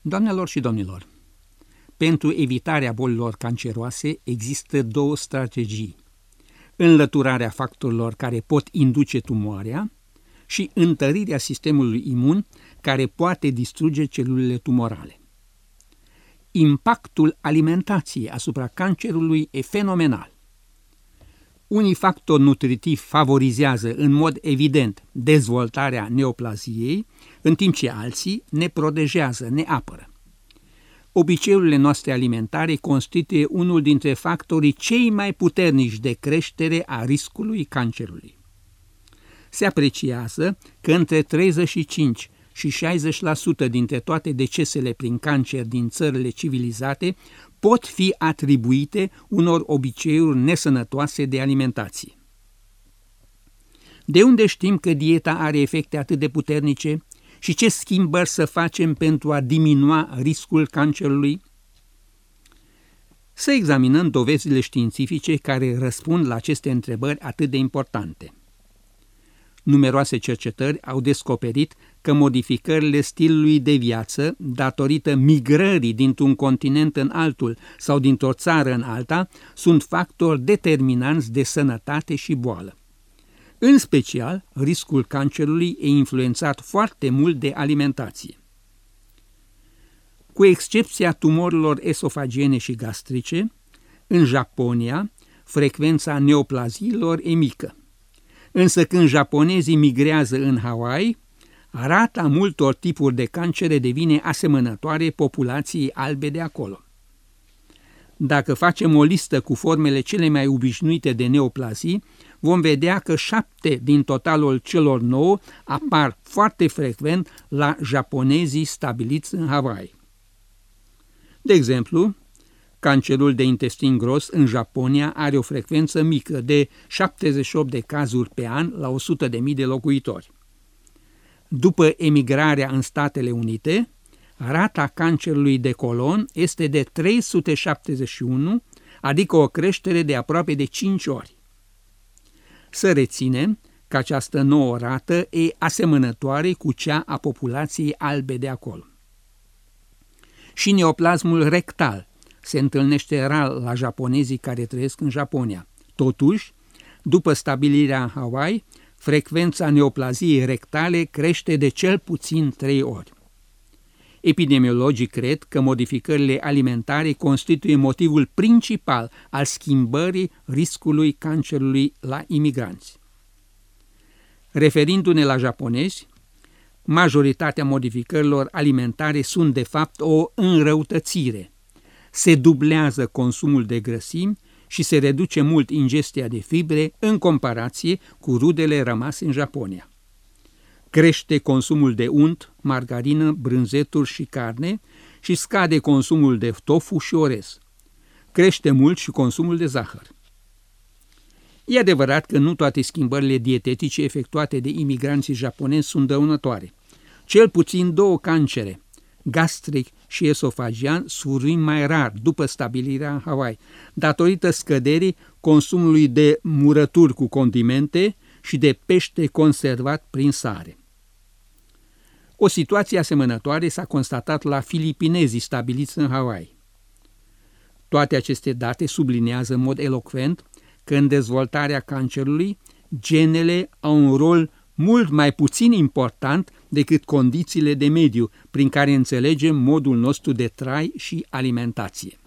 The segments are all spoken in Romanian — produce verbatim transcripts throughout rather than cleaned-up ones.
Doamnelor și domnilor, pentru evitarea bolilor canceroase există două strategii: înlăturarea factorilor care pot induce tumoarea și întărirea sistemului imun care poate distruge celulele tumorale. Impactul alimentației asupra cancerului e fenomenal. Unii factori nutritivi favorizează în mod evident dezvoltarea neoplaziei, în timp ce alții ne protejează, ne apără. Obiceiurile noastre alimentare constituie unul dintre factorii cei mai puternici de creștere a riscului cancerului. Se apreciază că între treizeci și cinci și șaizeci la sută dintre toate decesele prin cancer din țările civilizate pot fi atribuite unor obiceiuri nesănătoase de alimentație. De unde știm că dieta are efecte atât de puternice și ce schimbări să facem pentru a diminua riscul cancerului? Să examinăm dovezile științifice care răspund la aceste întrebări atât de importante. Numeroase cercetări au descoperit că modificările stilului de viață, datorită migrării dintr-un continent în altul sau dintr-o țară în alta, sunt factori determinanți de sănătate și boală. În special, riscul cancerului e influențat foarte mult de alimentație. Cu excepția tumorilor esofagiene și gastrice, în Japonia, frecvența neoplaziilor e mică. Însă când japonezii migrează în Hawaii, rata multor tipuri de cancere devine asemănătoare populației albe de acolo. Dacă facem o listă cu formele cele mai obișnuite de neoplazii, vom vedea că șapte din totalul celor nouă apar foarte frecvent la japonezii stabiliți în Hawaii. De exemplu, cancerul de intestin gros în Japonia are o frecvență mică de șaptezeci și opt de cazuri pe an la o sută de mii de locuitori. După emigrarea în Statele Unite, rata cancerului de colon este de trei sute șaptezeci și unu, adică o creștere de aproape de cinci ori. Să reținem că această nouă rată e asemănătoare cu cea a populației albe de acolo. Și neoplasmul rectal se întâlnește rar la japonezii care trăiesc în Japonia. Totuși, după stabilirea în Hawaii, frecvența neoplaziei rectale crește de cel puțin trei ori. Epidemiologii cred că modificările alimentare constituie motivul principal al schimbării riscului cancerului la imigranți. Referindu-ne la japonezi, majoritatea modificărilor alimentare sunt de fapt o înrăutățire. Se dublează consumul de grăsimi și se reduce mult ingestia de fibre în comparație cu rudele rămase în Japonia. Crește consumul de unt, margarină, brânzeturi și carne și scade consumul de tofu și orez. Crește mult și consumul de zahăr. E adevărat că nu toate schimbările dietetice efectuate de imigranții japonezi sunt dăunătoare. Cel puțin două cancere, gastric și esofagian, survin mai rar după stabilirea în Hawaii, datorită scăderii consumului de murături cu condimente și de pește conservat prin sare. O situație asemănătoare s-a constatat la filipinezii stabiliți în Hawaii. Toate aceste date subliniază în mod elocvent că în dezvoltarea cancerului, genele au un rol mult mai puțin important decât condițiile de mediu prin care înțelegem modul nostru de trai și alimentație.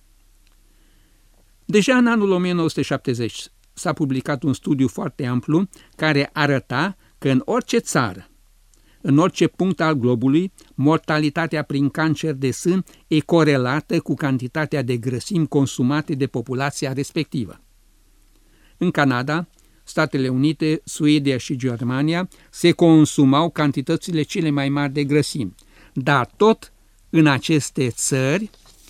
Deja în anul o mie nouă sute șaptezeci s-a publicat un studiu foarte amplu care arăta că în orice țară, în orice punct al globului, mortalitatea prin cancer de sân e corelată cu cantitatea de grăsimi consumate de populația respectivă. În Canada, Statele Unite, Suedia și Germania se consumau cantitățile cele mai mari de grăsimi, dar tot în aceste țări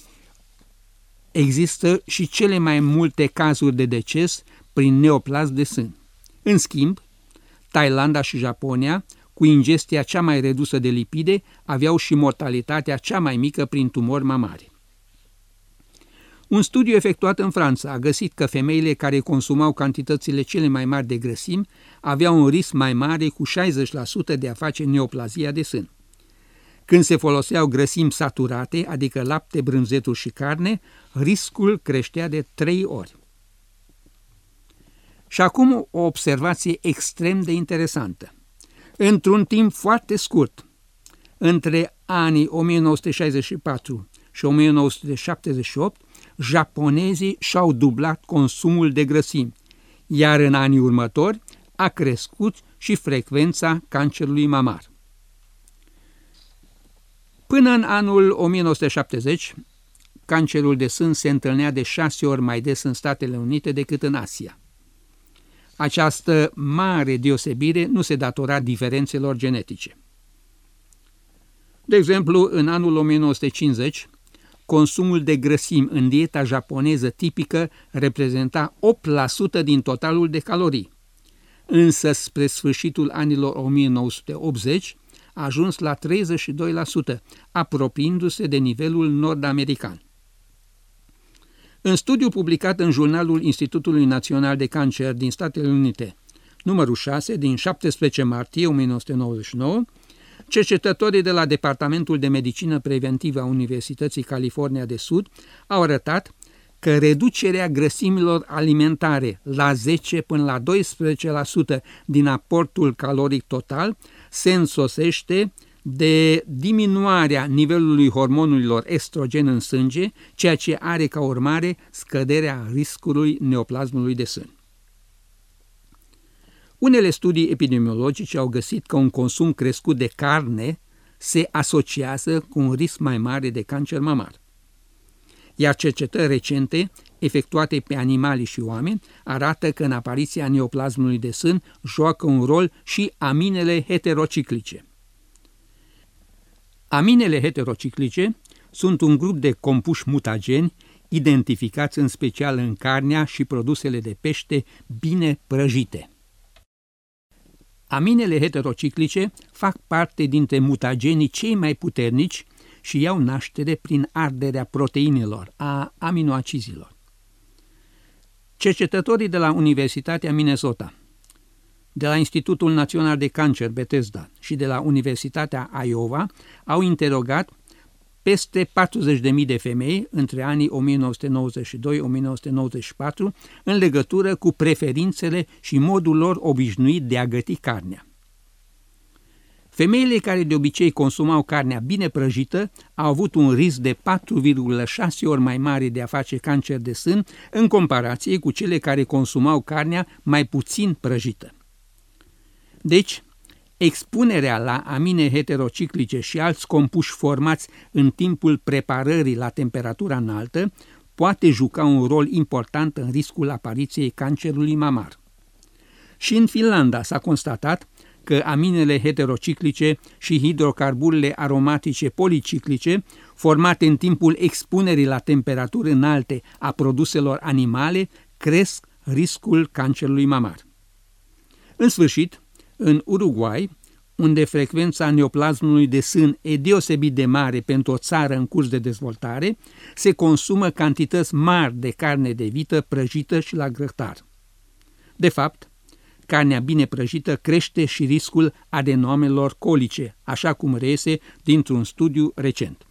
există și cele mai multe cazuri de deces prin neoplasm de sân. În schimb, Thailanda și Japonia, cu ingestia cea mai redusă de lipide, aveau și mortalitatea cea mai mică prin tumori mamare. Un studiu efectuat în Franța a găsit că femeile care consumau cantitățile cele mai mari de grăsimi aveau un risc mai mare cu șaizeci la sută de a face neoplazia de sân. Când se foloseau grăsimi saturate, adică lapte, brânzeturi și carne, riscul creștea de trei ori. Și acum o observație extrem de interesantă. Într-un timp foarte scurt, între anii o mie nouă sute șaizeci și patru și o mie nouă sute șaptezeci și opt, japonezii și-au dublat consumul de grăsimi, iar în anii următori a crescut și frecvența cancerului mamar. Până în anul o mie nouă sute șaptezeci, cancerul de sân se întâlnea de șase ori mai des în Statele Unite decât în Asia. Această mare deosebire nu se datora diferențelor genetice. De exemplu, în anul o mie nouă sute cincizeci, consumul de grăsimi în dieta japoneză tipică reprezenta opt la sută din totalul de calorii, însă spre sfârșitul anilor o mie nouă sute optzeci a ajuns la treizeci și doi la sută, apropiindu-se de nivelul nord-american. În studiu publicat în jurnalul Institutului Național de Cancer din Statele Unite, numărul șase, din șaptesprezece martie o mie nouă sute nouăzeci și nouă, cercetătorii de la Departamentul de Medicină Preventivă a Universității California de Sud au arătat că reducerea grăsimilor alimentare la zece până la doisprezece la sută din aportul caloric total se însoțește de diminuarea nivelului hormonurilor estrogen în sânge, ceea ce are ca urmare scăderea riscului neoplasmului de sân. Unele studii epidemiologice au găsit că un consum crescut de carne se asociază cu un risc mai mare de cancer mamar. Iar cercetări recente, efectuate pe animale și oameni, arată că în apariția neoplasmului de sân joacă un rol și aminele heterociclice. Aminele heterociclice sunt un grup de compuși mutageni identificați în special în carnea și produsele de pește bine prăjite. Aminele heterociclice fac parte dintre mutagenii cei mai puternici și iau naștere prin arderea proteinelor, a aminoacizilor. Cercetătorii de la Universitatea Minnesota, de la Institutul Național de Cancer Bethesda și de la Universitatea Iowa au interogat peste patruzeci de mii de femei între anii o mie nouă sute nouăzeci și doi - o mie nouă sute nouăzeci și patru în legătură cu preferințele și modul lor obișnuit de a găti carnea. Femeile care de obicei consumau carnea bine prăjită au avut un risc de patru virgulă șase ori mai mare de a face cancer de sân în comparație cu cele care consumau carnea mai puțin prăjită. Deci, expunerea la amine heterociclice și alți compuși formați în timpul preparării la temperatură înaltă poate juca un rol important în riscul apariției cancerului mamar. Și în Finlanda s-a constatat că aminele heterociclice și hidrocarburile aromatice policiclice, formate în timpul expunerii la temperaturi înalte a produselor animale, cresc riscul cancerului mamar. În sfârșit, în Uruguay, unde frecvența neoplasmului de sân e deosebit de mare pentru o țară în curs de dezvoltare, se consumă cantități mari de carne de vită prăjită și la grătar. De fapt, carnea bine prăjită crește și riscul adenoamelor colice, așa cum reiese dintr-un studiu recent.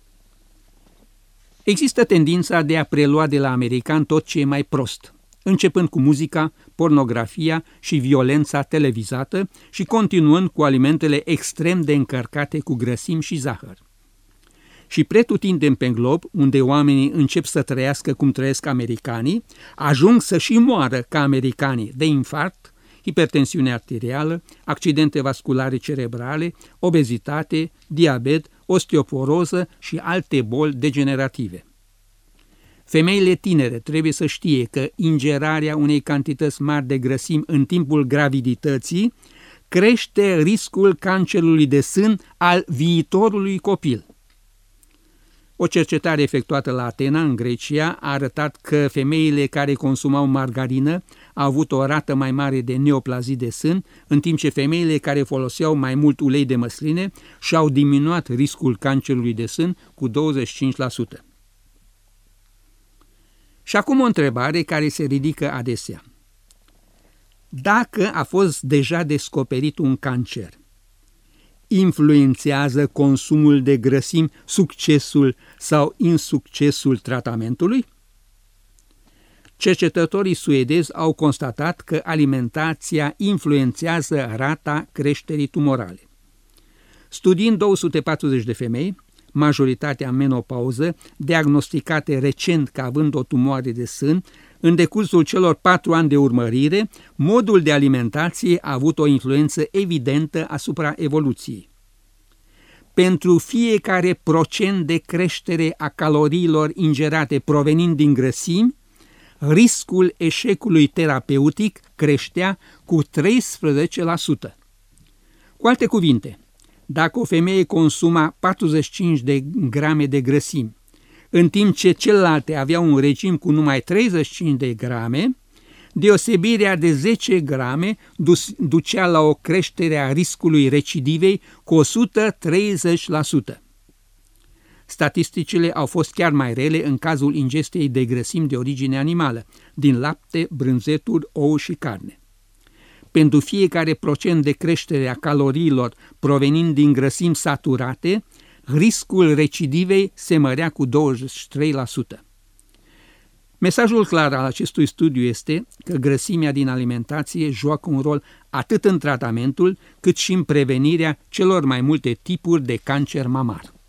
Există tendința de a prelua de la american tot ce e mai prost, începând cu muzica, pornografia și violența televizată și continuând cu alimentele extrem de încărcate cu grăsimi și zahăr. Și pretutindem pe glob, unde oamenii încep să trăiască cum trăiesc americanii, ajung să și moară ca americanii de infarct, hipertensiune arterială, accidente vasculare cerebrale, obezitate, diabet, osteoporoză și alte boli degenerative. Femeile tinere trebuie să știe că ingerarea unei cantități mari de grăsimi în timpul gravidității crește riscul cancerului de sân al viitorului copil. O cercetare efectuată la Atena, în Grecia, a arătat că femeile care consumau margarină au avut o rată mai mare de neoplazii de sân, în timp ce femeile care foloseau mai mult ulei de măsline și-au diminuat riscul cancerului de sân cu douăzeci și cinci la sută. Și acum o întrebare care se ridică adesea. Dacă a fost deja descoperit un cancer, influențează consumul de grăsimi succesul sau insuccesul tratamentului? Cercetătorii suedezi au constatat că alimentația influențează rata creșterii tumorale. Studiind două sute patruzeci de femei, majoritatea în menopauză, diagnosticate recent ca având o tumoare de sân, în decursul celor patru ani de urmărire, modul de alimentație a avut o influență evidentă asupra evoluției. Pentru fiecare procent de creștere a caloriilor ingerate provenind din grăsimi, riscul eșecului terapeutic creștea cu treisprezece la sută. Cu alte cuvinte, dacă o femeie consuma patruzeci și cinci de grame de grăsimi, în timp ce celelalte aveau un regim cu numai treizeci și cinci de grame, deosebirea de zece grame ducea la o creștere a riscului recidivei cu o sută treizeci la sută. Statisticile au fost chiar mai rele în cazul ingestei de grăsimi de origine animală, din lapte, brânzeturi, ou și carne. Pentru fiecare procent de creștere a caloriilor provenind din grăsimi saturate, riscul recidivei se mărea cu douăzeci și trei la sută. Mesajul clar al acestui studiu este că grăsimea din alimentație joacă un rol atât în tratamentul, cât și în prevenirea celor mai multe tipuri de cancer mamar.